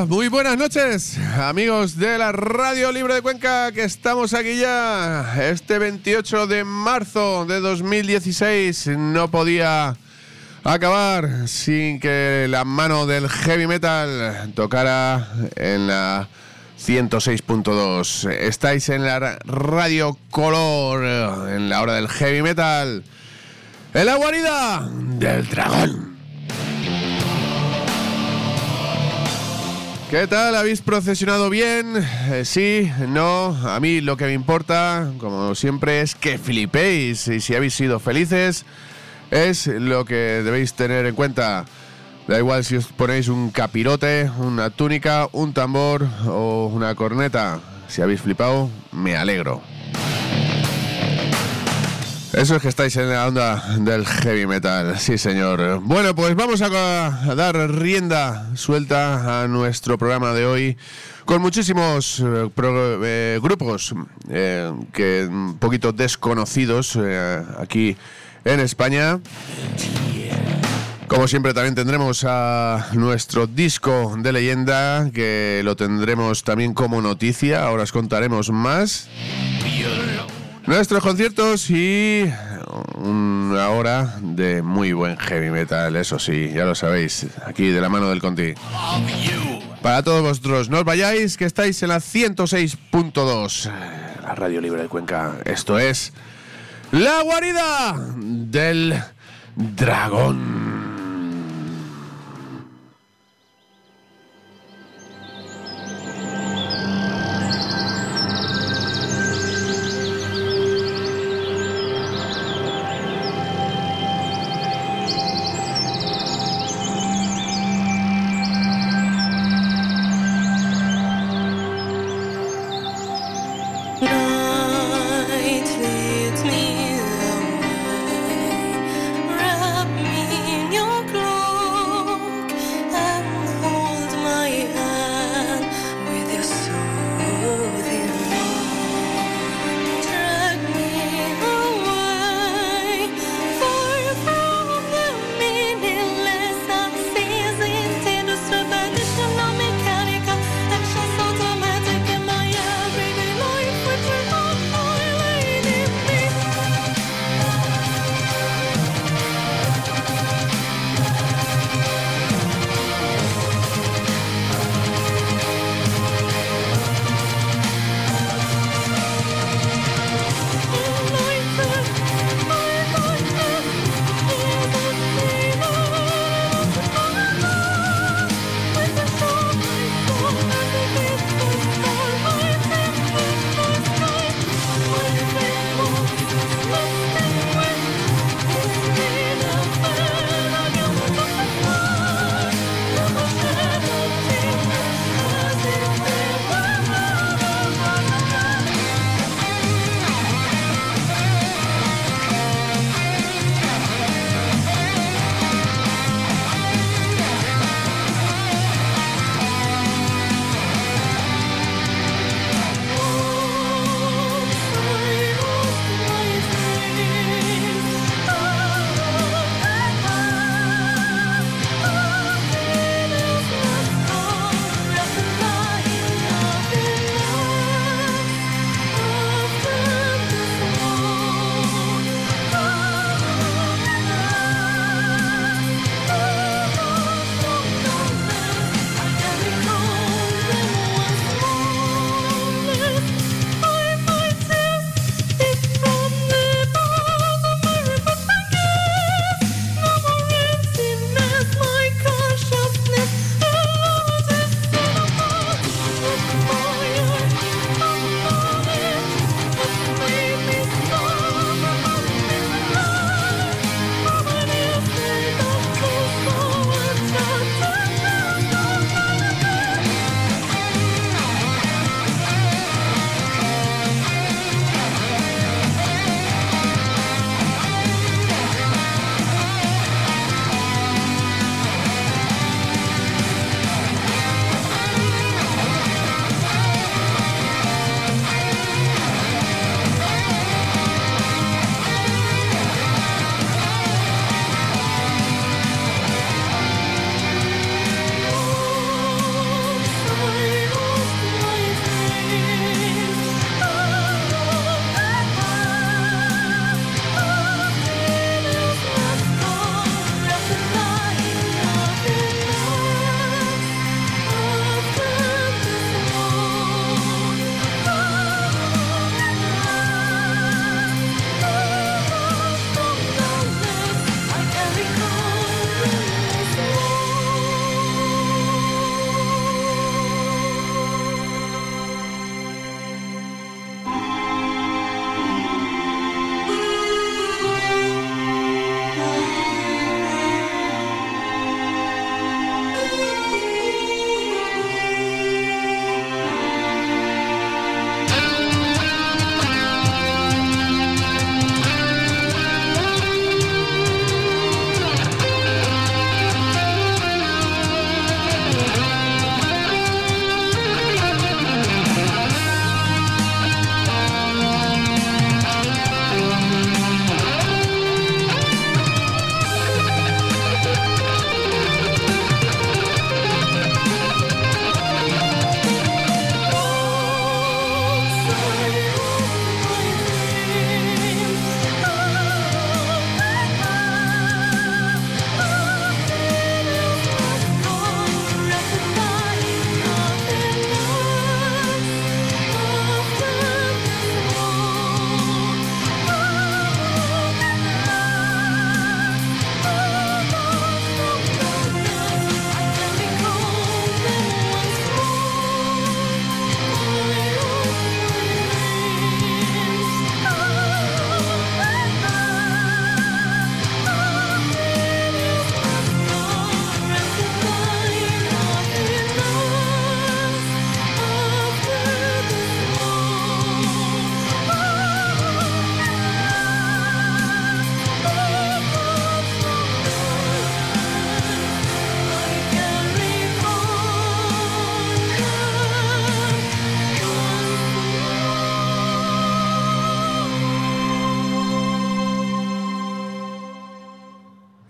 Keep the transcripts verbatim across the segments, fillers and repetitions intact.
Hola, muy buenas noches, amigos de la Radio Libre de Cuenca, que estamos aquí ya. Este veintiocho de marzo de dos mil dieciséis no podía acabar sin que la mano del heavy metal tocara en la ciento seis punto dos. Estáis en la Radio Color, en la hora del heavy metal, en la guarida del dragón. ¿Qué tal? ¿Habéis procesionado bien? Eh, sí, no. A mí lo que me importa, como siempre, es que flipéis. Y si habéis sido felices, es lo que debéis tener en cuenta. Da igual si os ponéis un capirote, una túnica, un tambor o una corneta. Si habéis flipado, me alegro. Eso es que estáis en la onda del heavy metal, sí señor. Bueno, pues vamos a, a dar rienda suelta a nuestro programa de hoy con muchísimos eh, pro, eh, grupos eh, que un poquito desconocidos eh, aquí en España. Como siempre también tendremos a nuestro disco de leyenda, que lo tendremos también como noticia, ahora os contaremos más. Nuestros conciertos y una hora de muy buen heavy metal, eso sí, ya lo sabéis, aquí de la mano del Conti. Para todos vosotros, no os vayáis, que estáis en la ciento seis punto dos, la Radio Libre de Cuenca. Esto es La Guarida del Dragón. Night leads me away, wrap me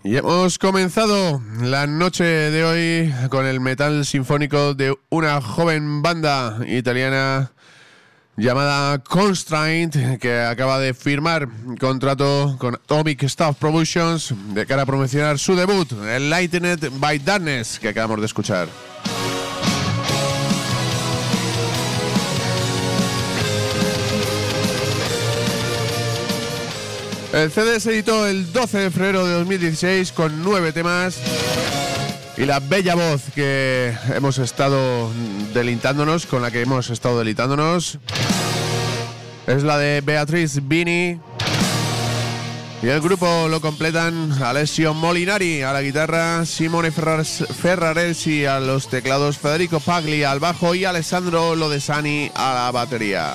Y hemos comenzado la noche de hoy con el metal sinfónico de una joven banda italiana llamada Constraint, que acaba de firmar contrato con Atomic Staff Productions de cara a promocionar su debut, Enlightened by Darkness, que acabamos de escuchar. El C D se editó el doce de febrero de dos mil dieciséis con nueve temas y la bella voz que hemos estado deleitándonos, con la que hemos estado deleitándonos, es la de Beatrice Bini, y el grupo lo completan Alessio Molinari a la guitarra, Simone Ferraresi a los teclados, Federico Pagli al bajo y Alessandro Lodesani a la batería.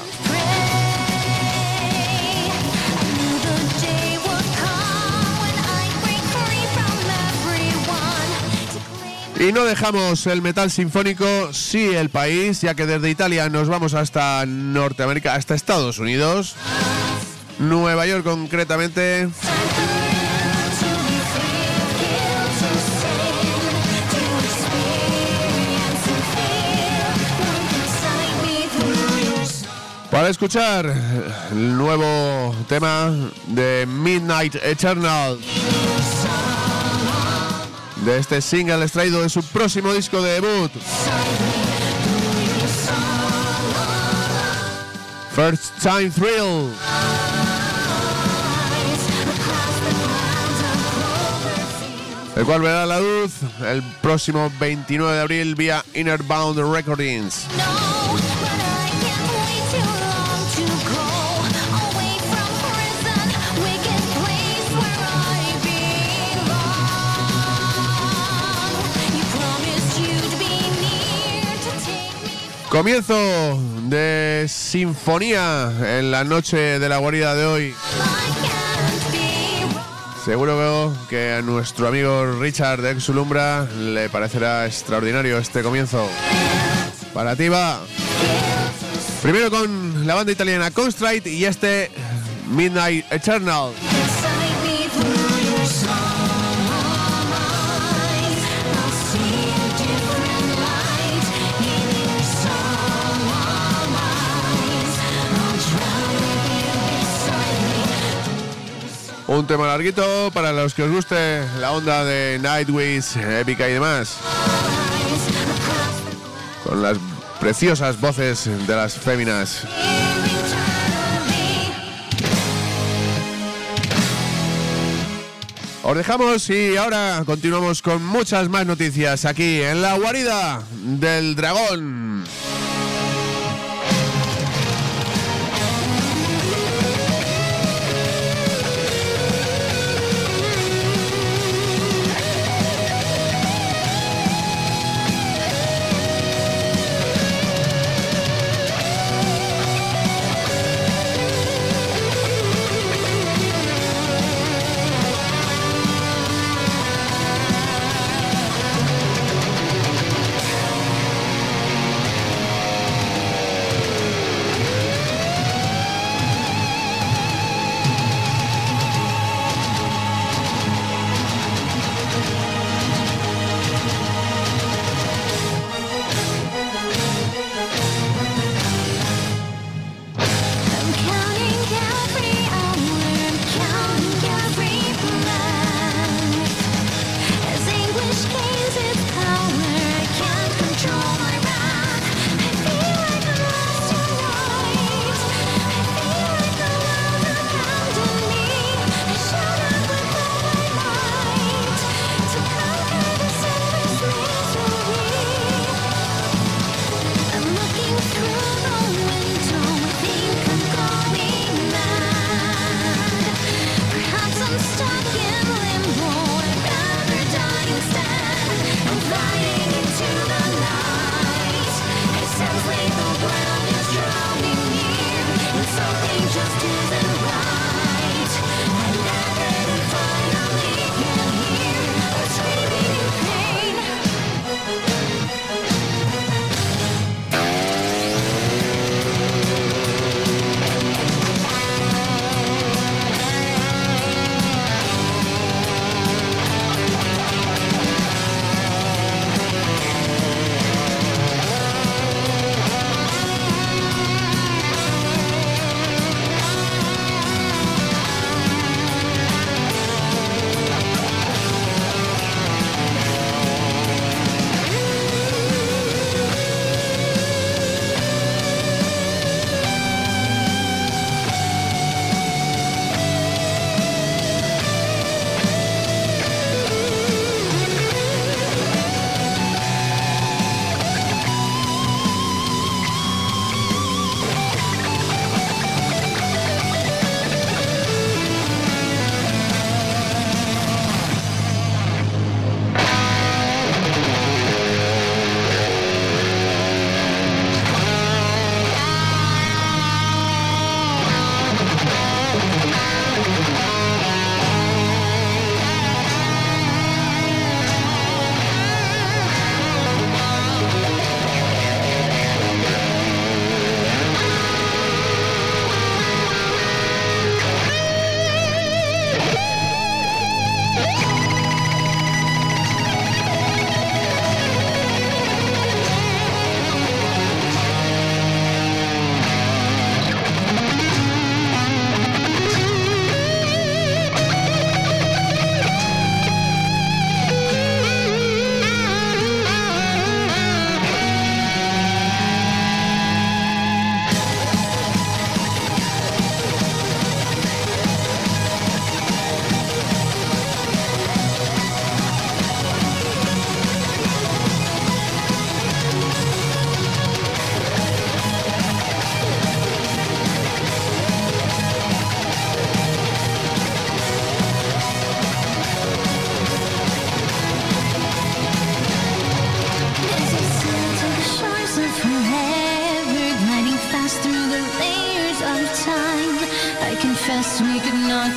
Y no dejamos el metal sinfónico, sí el país, ya que desde Italia nos vamos hasta Norteamérica, hasta Estados Unidos, Nueva York concretamente. Para escuchar el nuevo tema de Midnight Eternal, de este single extraído de su próximo disco de debut, First Time Thrill, el cual verá la luz el próximo veintinueve de abril vía Innerbound Recordings. Comienzo de sinfonía en la noche de la guarida de hoy. Seguro que a nuestro amigo Richard de Exulumbra le parecerá extraordinario este comienzo. Para ti va. Primero con la banda italiana Constraint y este Midnight Eternal. Un tema larguito para los que os guste la onda de Nightwish, épica y demás, con las preciosas voces de las féminas. Os dejamos y ahora continuamos con muchas más noticias aquí en la guarida del dragón.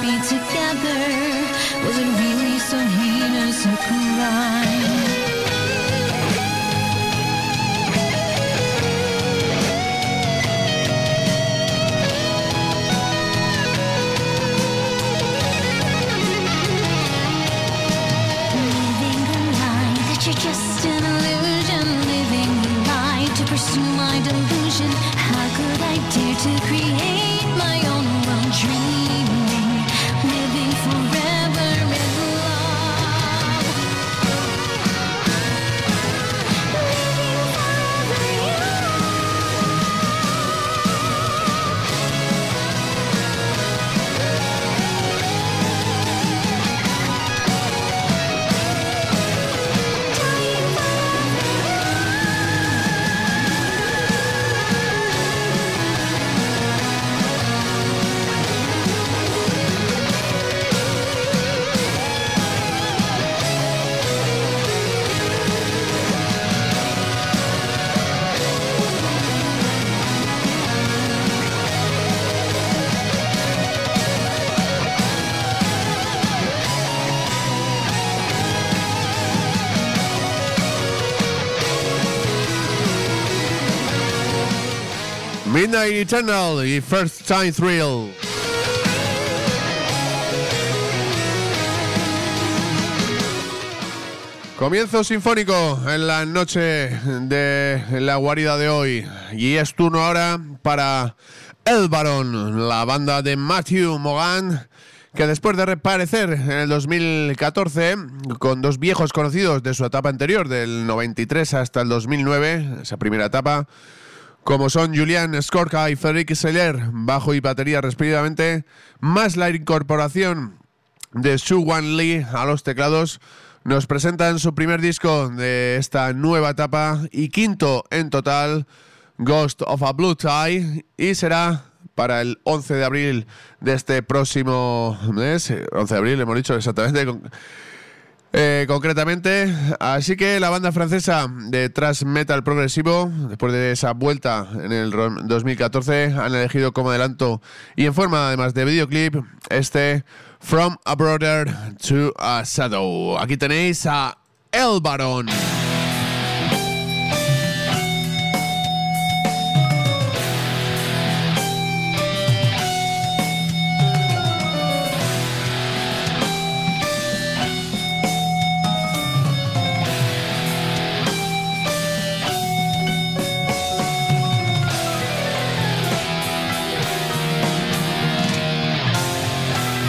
be together. Was it really so heinous a crime? You're just an illusion, living a lie to pursue my delusion. How could I dare to create my own world, dreaming, living forever in love, living forever in love. Midnight Eternal y First Time Thrill. Comienzo sinfónico en la noche de la guarida de hoy. Y es turno ahora para El Barón, la banda de Matthew Mogan, que después de reaparecer en el dos mil catorce con dos viejos conocidos de su etapa anterior, del noventa y tres hasta el dos mil nueve, esa primera etapa, como son Julian Skorka y Frederick Seller, bajo y batería respectivamente, más la incorporación de Soo-Won Lee a los teclados, nos presentan su primer disco de esta nueva etapa y quinto en total, Ghost of a Blue Tie, y será para el once de abril de este próximo mes, once de abril hemos dicho exactamente, con, eh, concretamente. Así que la banda francesa de thrash metal progresivo, después de esa vuelta en el dos mil catorce, han elegido como adelanto y en forma además de videoclip este From a Brother to a Shadow. Aquí tenéis a El Barón.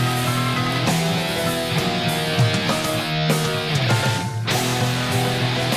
Thank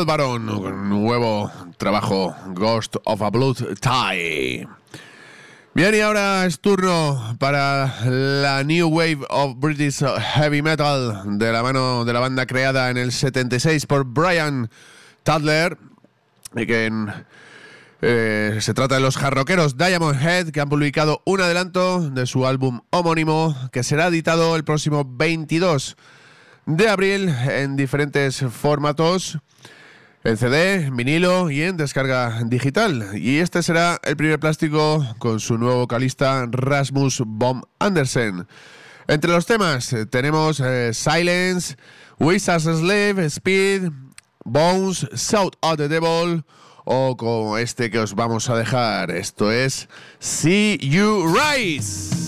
Blood Baron, un nuevo trabajo, Ghost of a Blood Tie. Bien, y ahora es turno para la New Wave of British Heavy Metal, de la mano de la banda creada en el setenta y seis por Brian Tadler, y que en, eh, se trata de los jarroqueros Diamond Head, que han publicado un adelanto de su álbum homónimo, que será editado el próximo veintidós de abril en diferentes formatos, en C D, en vinilo y en descarga digital. Y este será el primer plástico con su nuevo vocalista Rasmus Bohm Andersen. Entre los temas tenemos eh, Silence, Wizard's Slave, Speed, Bones, Shout at the Devil, o como este que os vamos a dejar. Esto es See You Rise.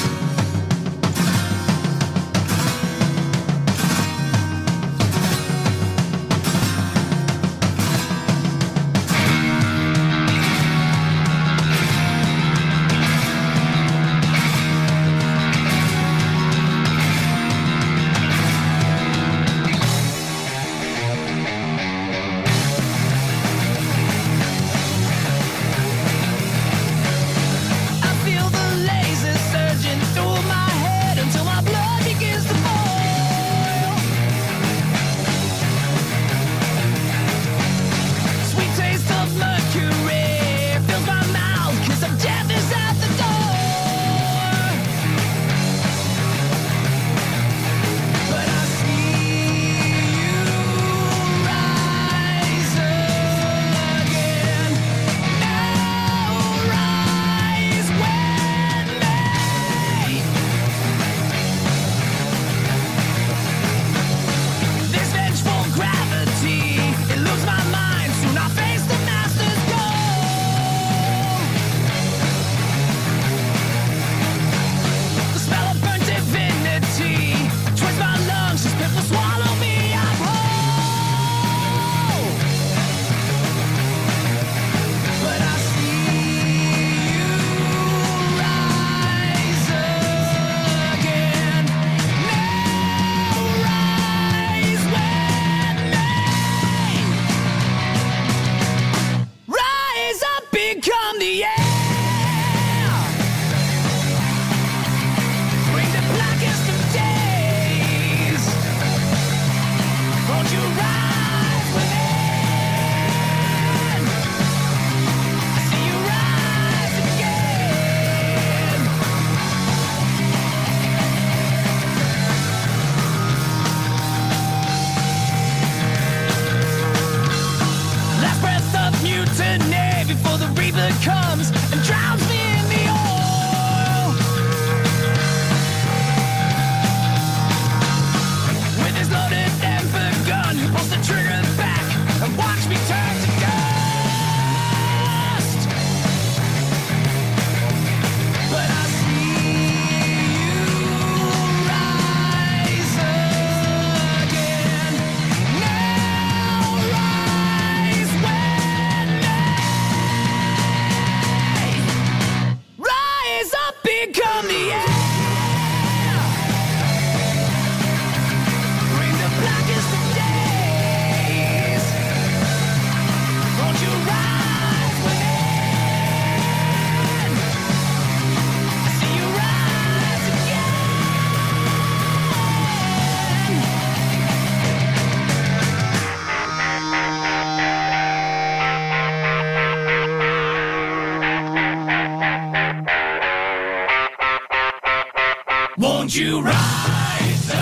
Won't you rise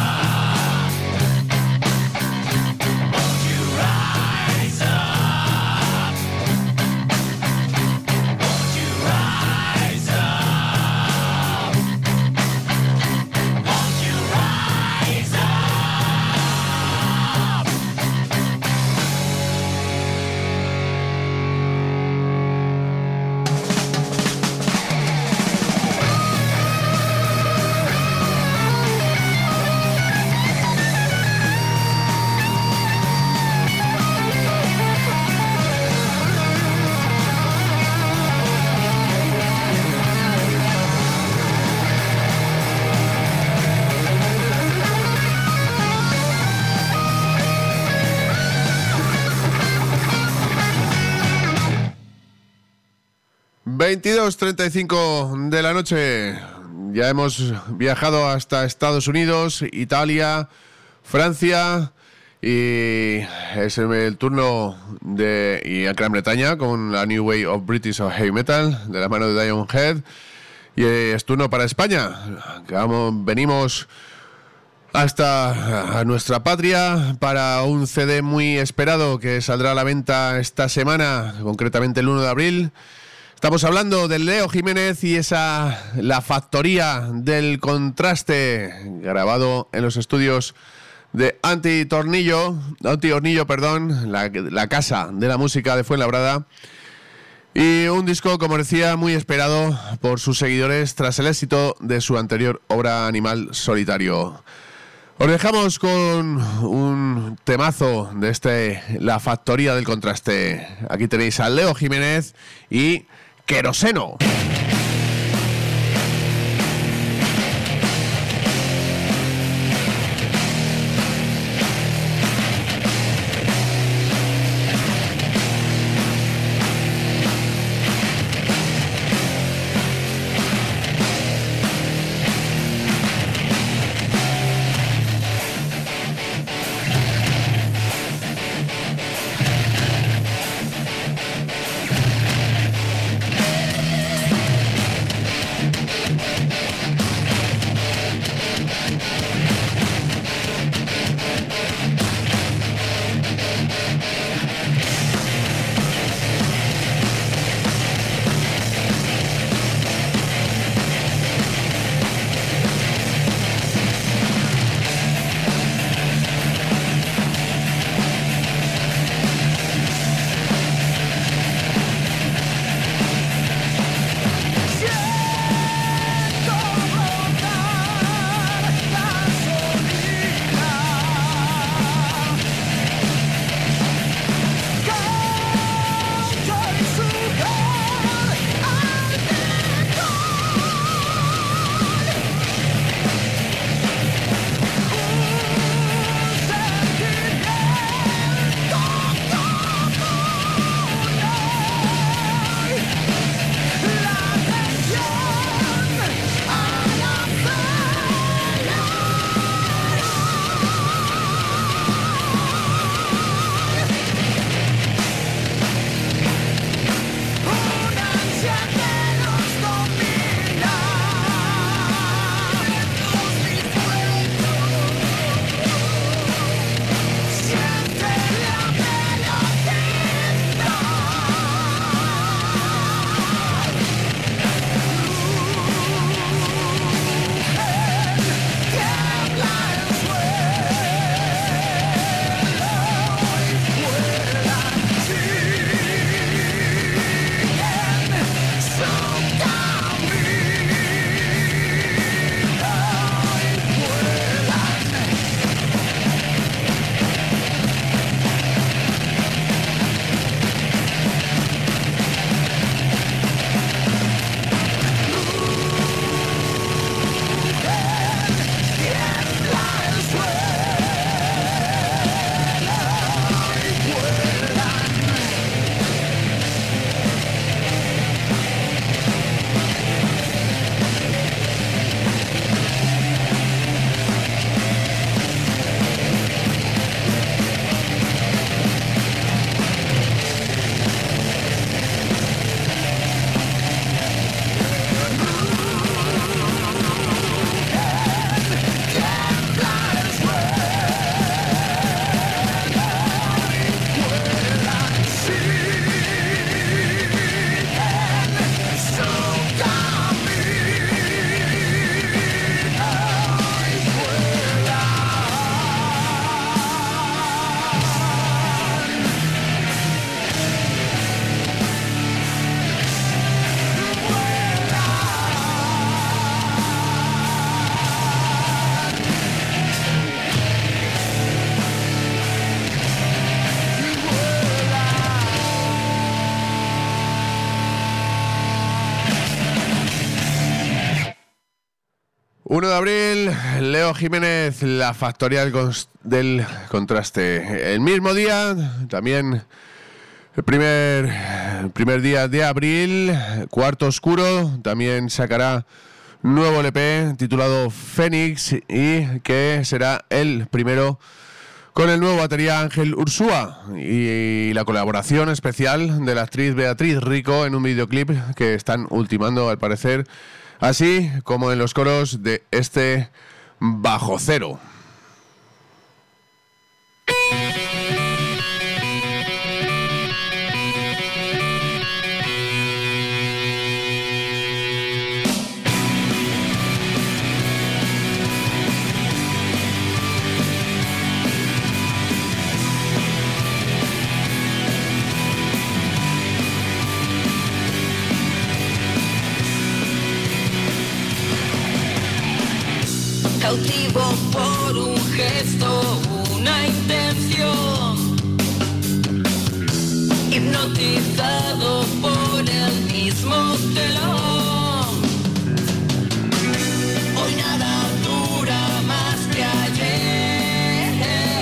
up? Won't you rise up? Won't you rise up? Won't you rise up? veintidós treinta y cinco de la noche. Ya hemos viajado hasta Estados Unidos, Italia, Francia y es el turno de y a Gran Bretaña con la New Wave of British Heavy Metal de la mano de Diamond Head. Y es turno para España. Vamos, venimos hasta a nuestra patria para un C D muy esperado que saldrá a la venta esta semana, concretamente el uno de abril. Estamos hablando de Leo Jiménez y esa La Factoría del Contraste, grabado en los estudios de Anti-Tornillo, Anti-Hornillo, perdón, la, la casa de la música de Fuenlabrada. Y un disco, como decía, muy esperado por sus seguidores tras el éxito de su anterior obra Animal Solitario. Os dejamos con un temazo de este La Factoría del Contraste. Aquí tenéis a Leo Jiménez y Queroseno. uno de abril, Leo Jiménez, La Factoría del, Cons- del Contraste. El mismo día, también El primer, el primer día de abril, Cuarto Oscuro, también sacará nuevo L P titulado Fénix y que será el primero con el nuevo batería Ángel Ursúa y la colaboración especial de la actriz Beatriz Rico en un videoclip que están ultimando al parecer, así como en los coros de este Bajo Cero. Cautivo por un gesto, una intención, hipnotizado por el mismo telón. Hoy nada dura más que ayer,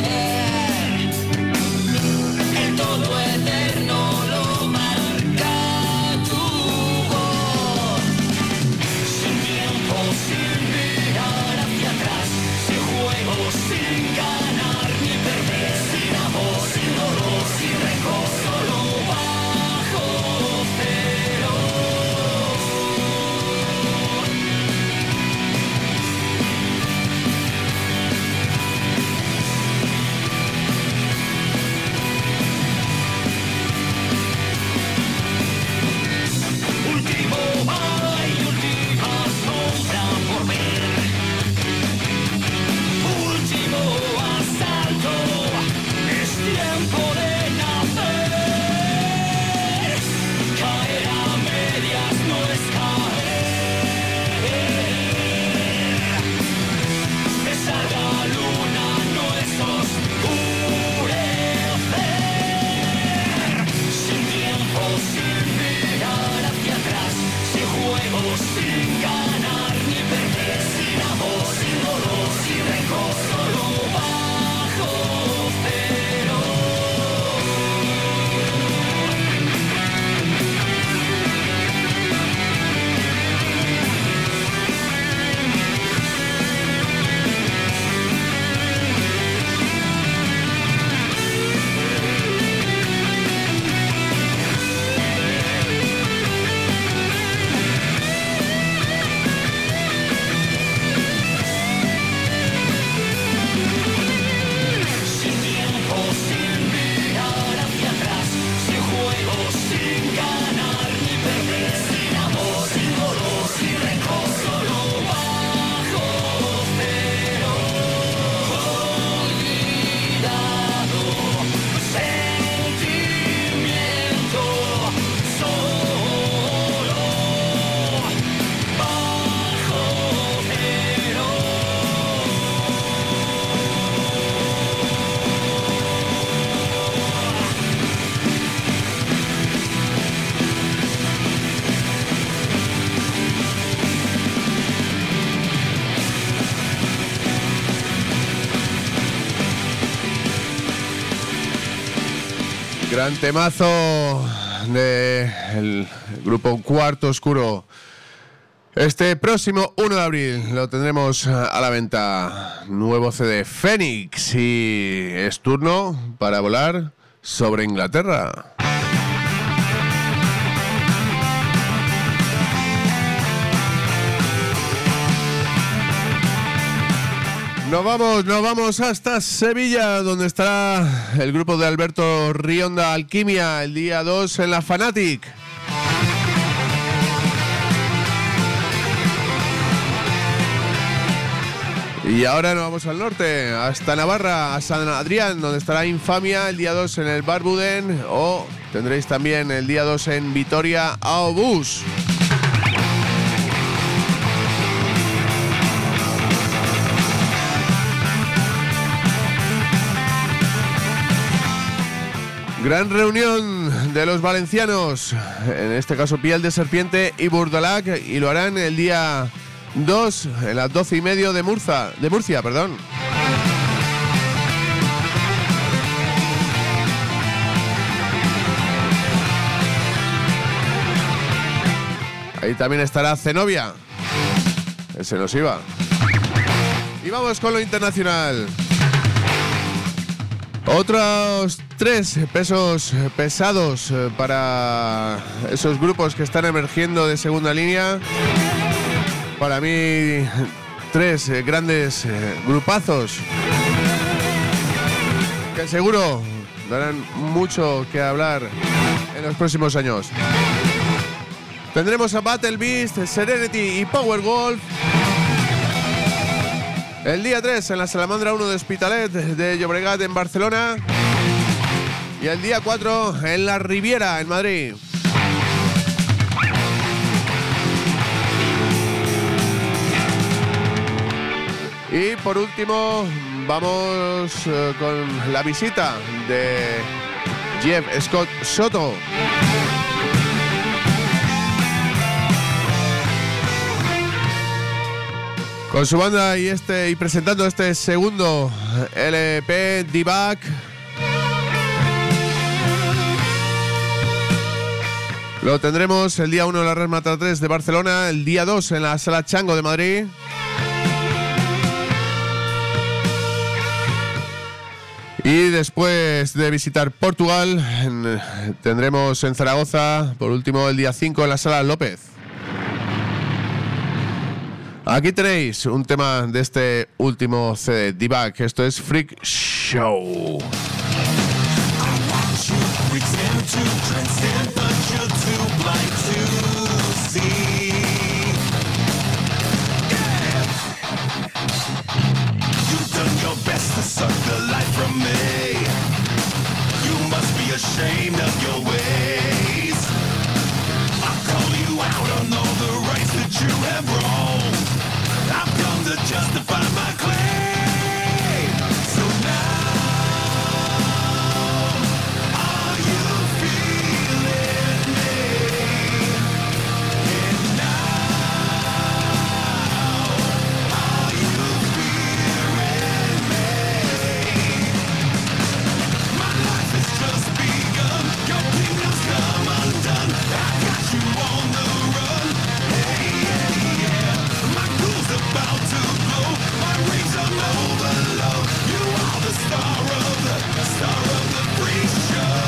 el todo eterno lo marca tu voz, sin tiempo, sin mirar hacia atrás, sin juego, sin ganar ni perder, sin amor, sin dolor, sin rencor, solo bajo cero. Último baile, última sombra por ver. Último asalto, es tiempo de nacer. Caer a medias no es caer. Besar la luna no es oscurecer. Sin tiempo, sin mirar hacia atrás, sin juego, sin ganar ni perder, sin amor, sin dolor, sin rencor, solo bajo cero. Sin tiempo, sin mirar hacia atrás, sin juego, sin ganar ni perder, sin amor, sin dolor, sin rencor, solo bajo cero. Olvidado, sentimiento, solo bajo cero. Gran temazo del grupo Cuarto Oscuro. Este próximo uno de abril lo tendremos a la venta. Nuevo C D Fénix y es turno para volar sobre Inglaterra. Nos vamos, nos vamos hasta Sevilla, donde estará el grupo de Alberto Rionda, Alquimia, el día dos en la Fanatic. Y ahora nos vamos al norte, hasta Navarra, a San Adrián, donde estará Infamia el día dos en el Barbuden, o tendréis también el día dos en Vitoria, Aobús. Gran reunión de los valencianos, en este caso Piel de Serpiente y Burdalac, y lo harán el día dos, en las doce y medio de Murcia, de Murcia, perdón. Ahí también estará Zenobia. Ese nos iba. Y vamos con lo internacional. Otros tres pesos pesados para esos grupos que están emergiendo de segunda línea. Para mí, tres grandes grupazos que seguro darán mucho que hablar en los próximos años. Tendremos a Battle Beast, Serenity y Powerwolf. El día tres en la Salamandra uno de Hospitalet de Llobregat en Barcelona. Y el día cuatro en la Riviera en Madrid. Y por último vamos uh, con la visita de Jeff Scott Soto. Con su banda y este y presentando este segundo L P D-Back. Lo tendremos el día uno en la Rasmata tres de Barcelona, el día dos en la Sala Chango de Madrid. Y después de visitar Portugal, en, tendremos en Zaragoza, por último, el día cinco en la Sala López. Aquí tenéis un tema de este último C D, D-Back. Esto es Freak Show. Ashamed of your ways. I'll call you out on all the rights that you have wronged. I've come to justify my claim. So now, are you feeling me? And now, are you fearing me? My life is just begun. Your kingdom's come undone. I got you on the run. Hey, yeah, yeah. My cool's about to blow. My rage on overload. You are the star of the star of the free show.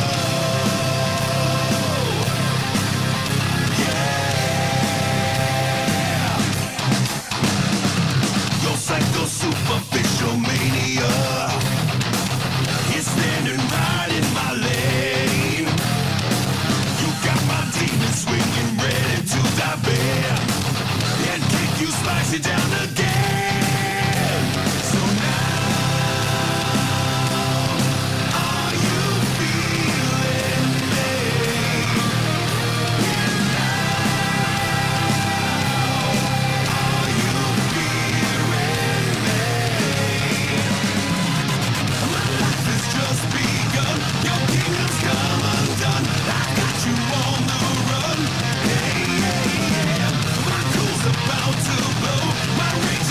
Yeah. Your psycho superficial mania. You're standing right in my lane. You got my demons swinging, ready to dive in and kick you, slice it down again. So now, are you feeling me? And now, are you fearing me? My life has just begun. Your kingdom's come undone. I got you on the run. Hey, yeah, yeah. My cool's about to blow. My rage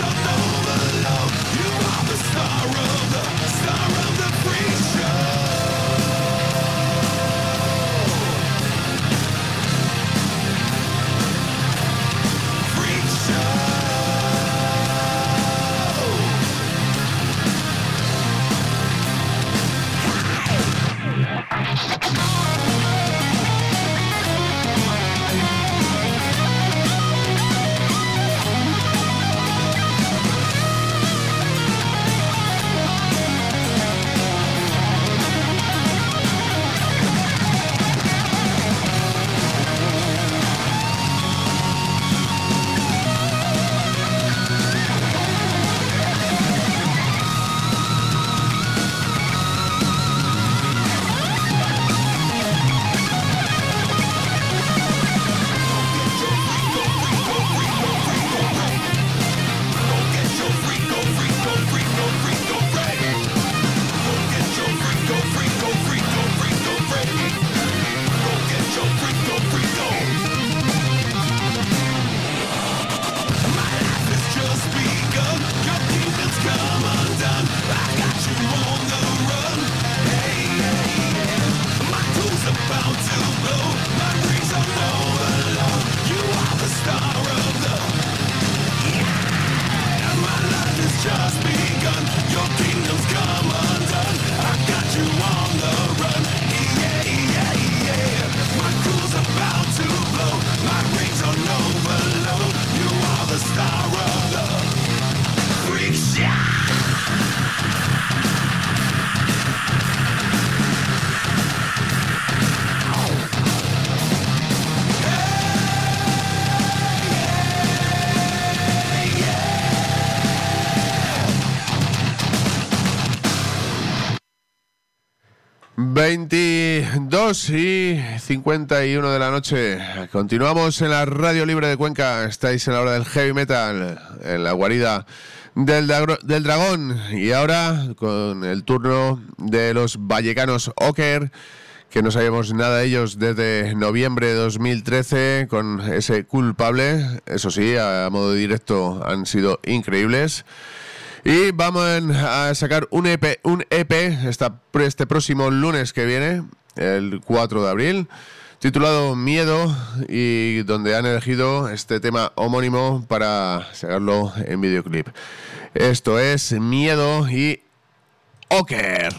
veintidós y cincuenta y uno de la noche. Continuamos en la Radio Libre de Cuenca. Estáis en la hora del heavy metal, en la guarida del, dagro- del dragón. Y ahora con el turno de los vallecanos Oker, que no sabíamos nada de ellos desde noviembre de dos mil trece, con ese culpable. Eso sí, a modo directo han sido increíbles. Y vamos a sacar un E P, un E P esta, este próximo lunes que viene, el cuatro de abril, titulado Miedo, y donde han elegido este tema homónimo para sacarlo en videoclip. Esto es Miedo y Oker.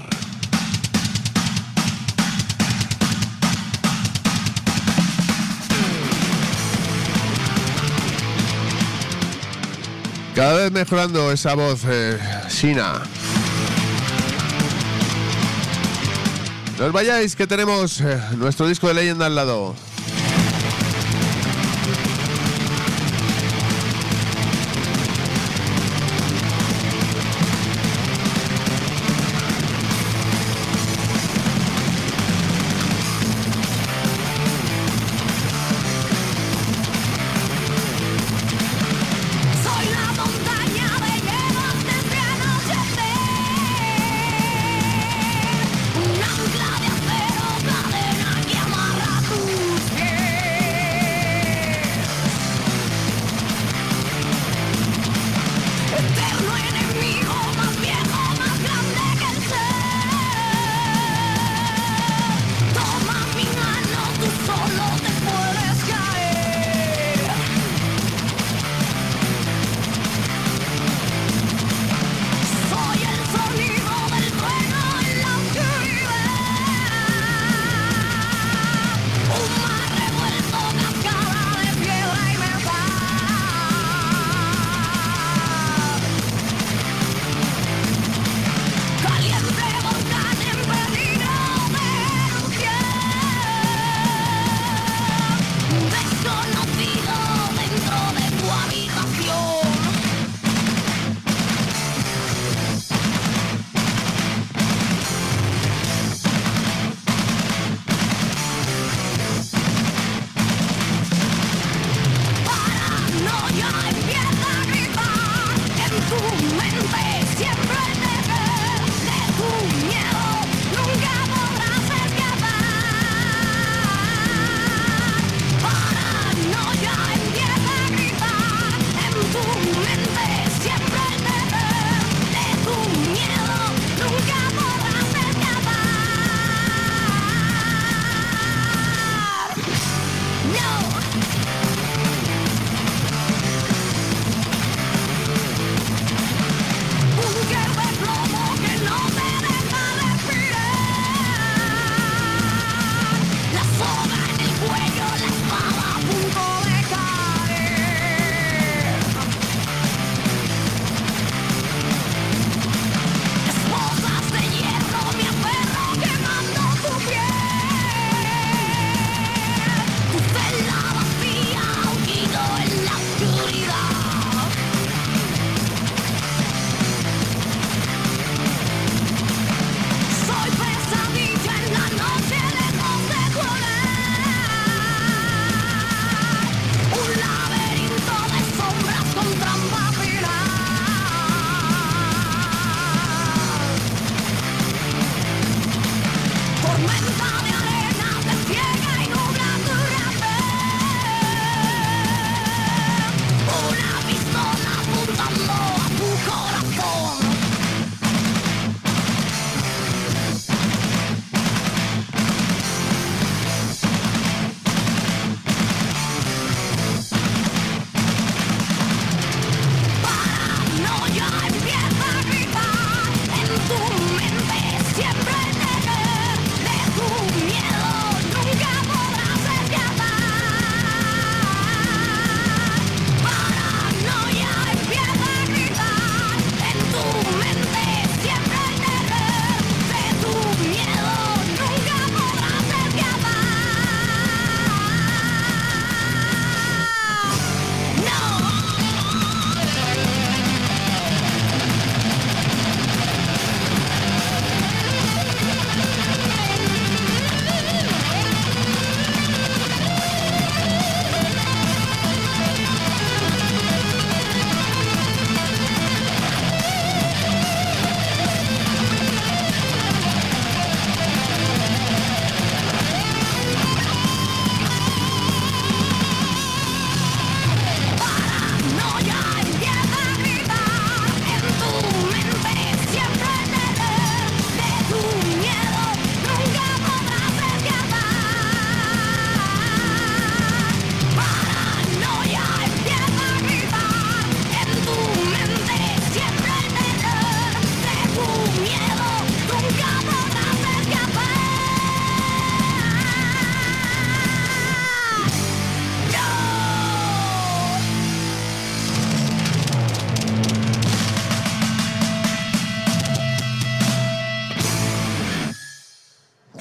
Cada vez mejorando esa voz, eh, Sina. No os vayáis, que tenemos eh, nuestro disco de leyenda al lado. Soy la montaña de hielo desde anochecer, un ancla de acero, cadena que amarra tus pies. Eterno enemigo, más viejo, más grande que el ser. Toma mi mano, tú solo te puedes caer. Soy el sonido del trueno en la oscuridad, un mar revuelto, cascada de piedra y metal. Caliente volcán en peligro de erupción, desconocido dentro de tu habitación. Paranoia empieza a gritar en tu mente, siempre el deber de tu miedo, nunca podrás escapar. Paranoia empieza a gritar en tu mente, siempre el deber de tu miedo, nunca podrás escapar. No. Búnker de plomo que no te deja respirar, la soga en el cuello, la espada a punto de caer. Esposas de hierro, me aferro quemando tu piel, tu celda vacía, hundido en la oscuridad. Soy pesadilla en la noche lejos de jugar, un laberinto de sombras con trampa final. Tormenta de arena te ciega y nubla tu rapel, una pistola apuntando a tu corazón. Paranoia empieza a gritar en tu mente, siempre el deber de tu miedo, nunca podrás escapar. Paranoia empieza a gritar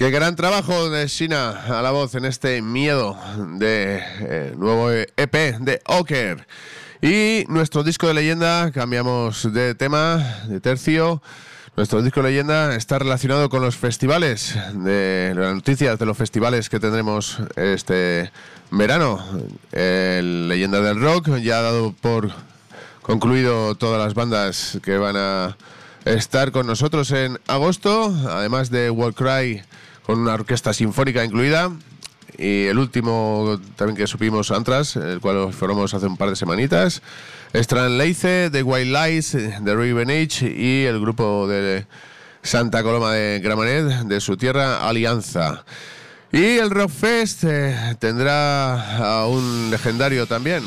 Qué gran trabajo de Shina a la voz en este Miedo de eh, nuevo E P de Oker. Y nuestro disco de leyenda, cambiamos de tema, de tercio. Nuestro disco de leyenda está relacionado con los festivales, de las noticias de los festivales que tendremos este verano. El Leyenda del Rock ya ha dado por concluido todas las bandas que van a estar con nosotros en agosto, además de Warcry con una orquesta sinfónica incluida. Y el último también que supimos, Antras, el cual formamos hace un par de semanitas. Stranleice, The White Lies, The Raven Age y el grupo de Santa Coloma de Gramenet, de su tierra, Alianza. Y el Rockfest eh, tendrá a un legendario también.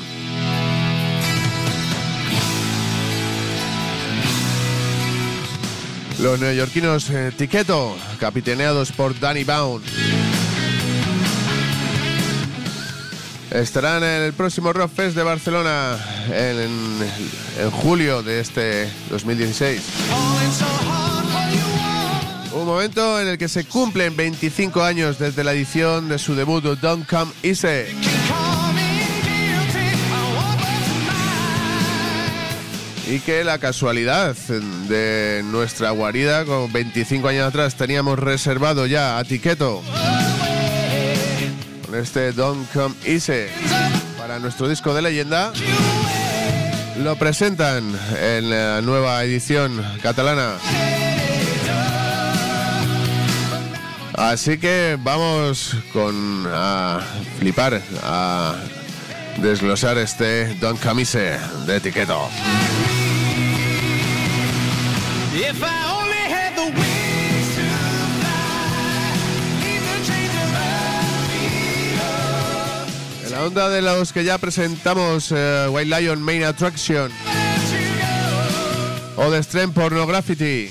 Los neoyorquinos eh, Tiqueto, capitaneados por Danny Bound. Estarán en el próximo Rockfest de Barcelona en, en, en julio de este dos mil dieciséis. Un momento en el que se cumplen veinticinco años desde la edición de su debut Don't Come Easy. Y que la casualidad de nuestra guarida, con veinticinco años atrás, teníamos reservado ya a Tiqueto con este Don't Come Easy para nuestro disco de leyenda. Lo presentan en la nueva edición catalana. Así que vamos con a flipar, a desglosar este Don't Come Easy de Tiqueto. If I only had the wings to fly, leave the chains around me. En la onda de los que ya presentamos, uh, White Lion Main Attraction o The Strength Pornography,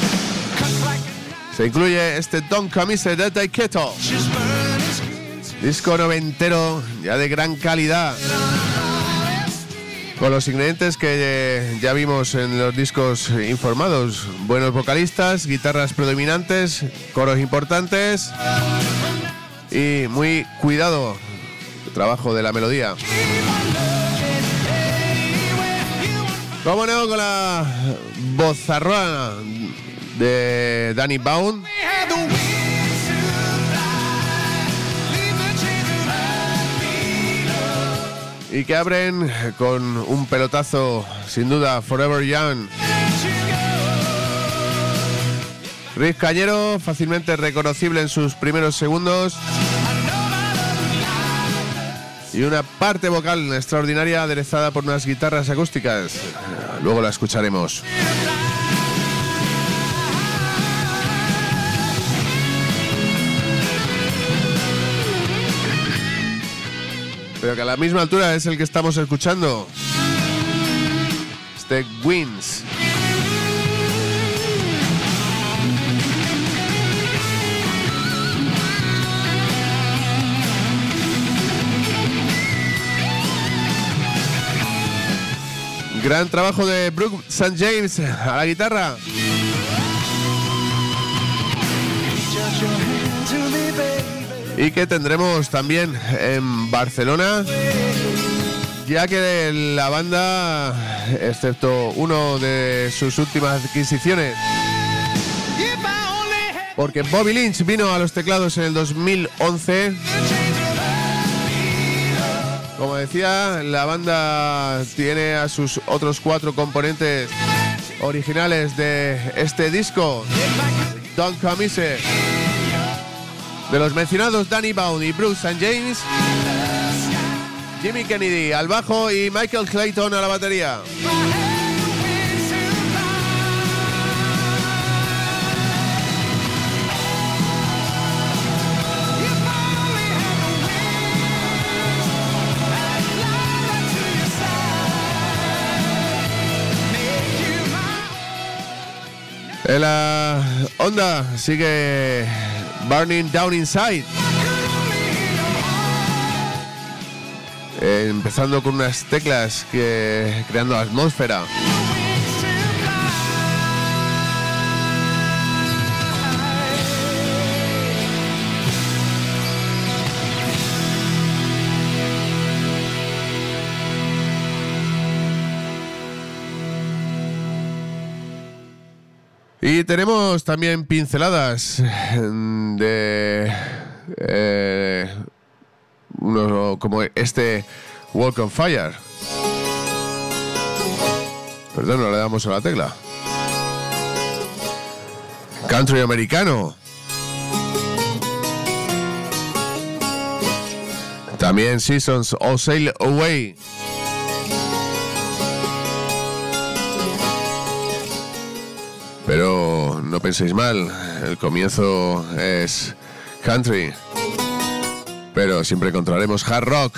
se incluye este Don't Come Easy de Tiqueto, disco noventero ya de gran calidad, con los ingredientes que eh, ya vimos en los discos informados: buenos vocalistas, guitarras predominantes, coros importantes y muy cuidado el trabajo de la melodía. Cómo no, con la vozarrona de Danny Bound, y que abren con un pelotazo, sin duda, Forever Young. Riff cañero, fácilmente reconocible en sus primeros segundos, y una parte vocal extraordinaria aderezada por unas guitarras acústicas. Luego la escucharemos. Pero que a la misma altura es el que estamos escuchando, este Wins. Gran trabajo de Brooks Saint James a la guitarra. Y que tendremos también en Barcelona, ya que la banda, excepto uno de sus últimas adquisiciones, porque Bobby Lynch vino a los teclados en el dos mil once. Como decía, la banda tiene a sus otros cuatro componentes originales de este disco, Don't Come Easy. De los mencionados Danny Bound y Brooks Saint James, Jimmy Kennedy al bajo y Michael Clayton a la batería. En la onda sigue Burning Down Inside, eh, empezando con unas teclas que creando atmósfera. Y tenemos también pinceladas de eh, uno como este Walk on Fire. Perdón, no le damos a la tecla. Country americano. También Seasons o Sail Away. Pero no penséis mal, el comienzo es country, pero siempre encontraremos hard rock.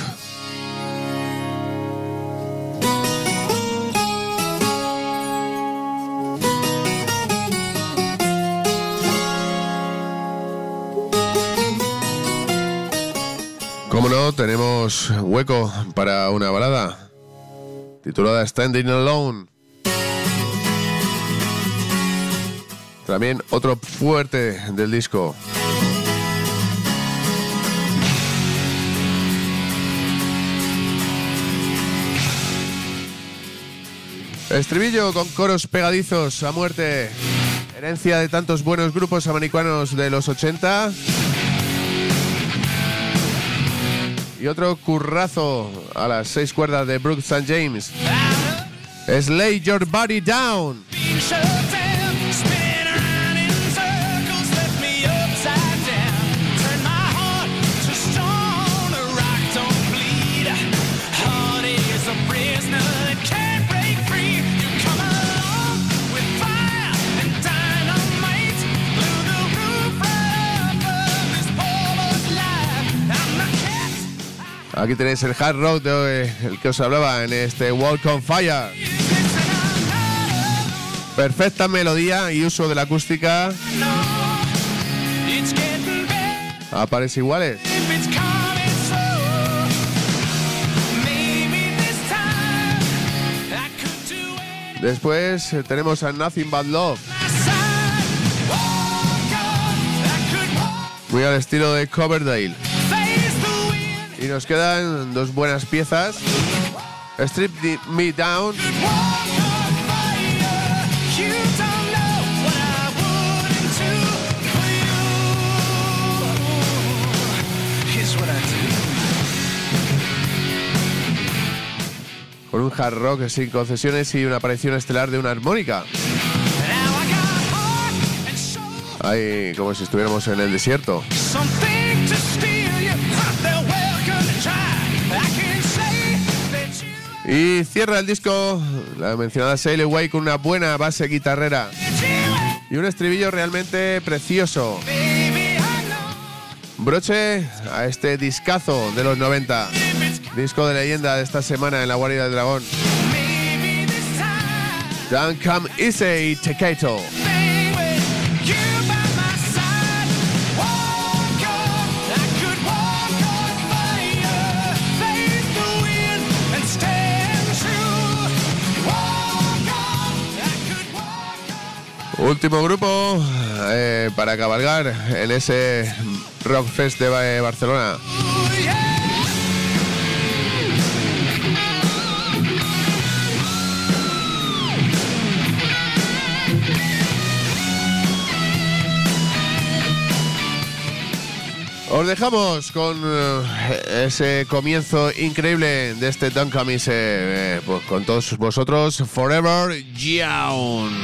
Como no, tenemos hueco para una balada titulada Standing Alone. También otro fuerte del disco. Estribillo con coros pegadizos a muerte. Herencia de tantos buenos grupos americanos de los ochenta. Y otro currazo a las seis cuerdas de Brooks and James. Lay Your Body Down. Aquí tenéis el hard rock de el que os hablaba en este Walk on Fire. Perfecta melodía y uso de la acústica. A pares iguales. Después tenemos a Nothing But Love. Muy al estilo de Coverdale. Y nos quedan dos buenas piezas. Strip Me Down. Con un hard rock sin concesiones y una aparición estelar de una armónica. Ahí, como si estuviéramos en el desierto. Y cierra el disco la mencionada Sail Away con una buena base guitarrera y un estribillo realmente precioso. Broche a este discazo de los noventa, disco de leyenda de esta semana en la Guarida del Dragón. Don't Come Easy, Tecato. Último grupo eh, para cabalgar en ese Rockfest de Barcelona. Os dejamos con eh, ese comienzo increíble de este Don't Come Easy, eh, pues con todos vosotros, Forever Young.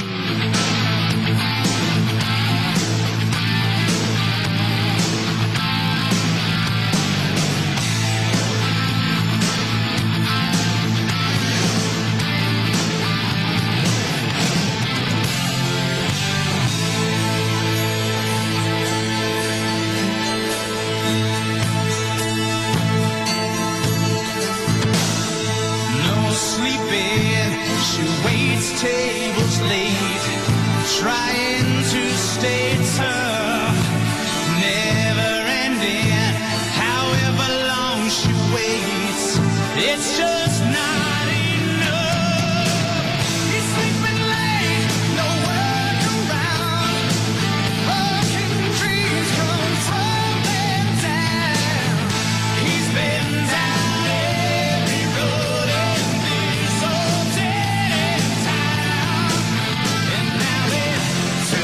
Turn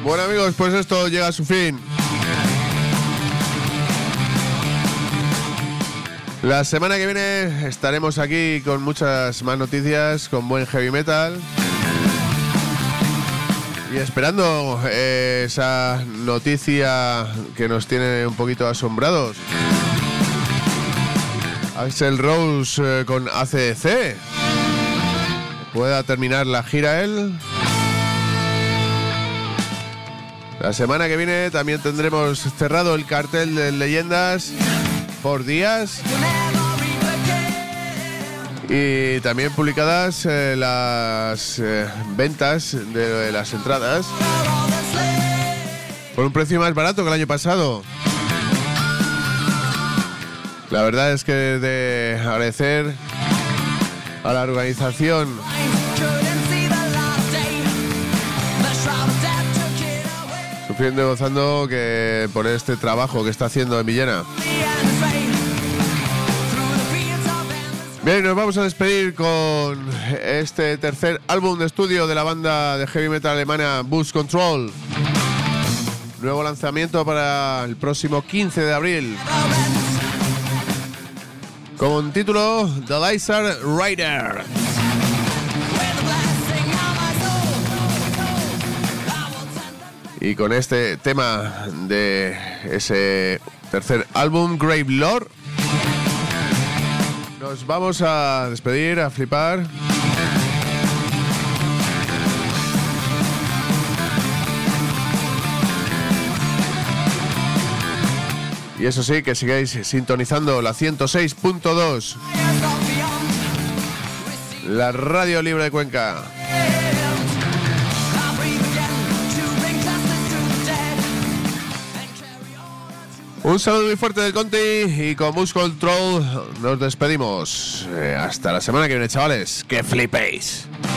Bueno amigos, pues esto llega a su fin. La semana que viene estaremos aquí con muchas más noticias, con buen heavy metal. Y esperando eh, esa noticia que nos tiene un poquito asombrados. Axl Rose eh, con A C D C. ¿Pueda terminar la gira él? La semana que viene también tendremos cerrado el cartel de leyendas por días. Y también publicadas eh, las eh, ventas de, de las entradas por un precio más barato que el año pasado. La verdad es que de agradecer a la organización sufriendo y gozando que por este trabajo que está haciendo en Villena. Bien, nos vamos a despedir con este tercer álbum de estudio de la banda de heavy metal alemana Bus Control. Nuevo lanzamiento para el próximo quince de abril. Con título The Lizard Rider. Y con este tema de ese tercer álbum, Grave Lord, nos vamos a despedir, a flipar. Y eso sí, que sigáis sintonizando la ciento seis punto dos, la radio libre de Cuenca. Un saludo muy fuerte del Conti y con Bus Control nos despedimos. Eh, hasta la semana que viene, chavales. ¡Que flipéis!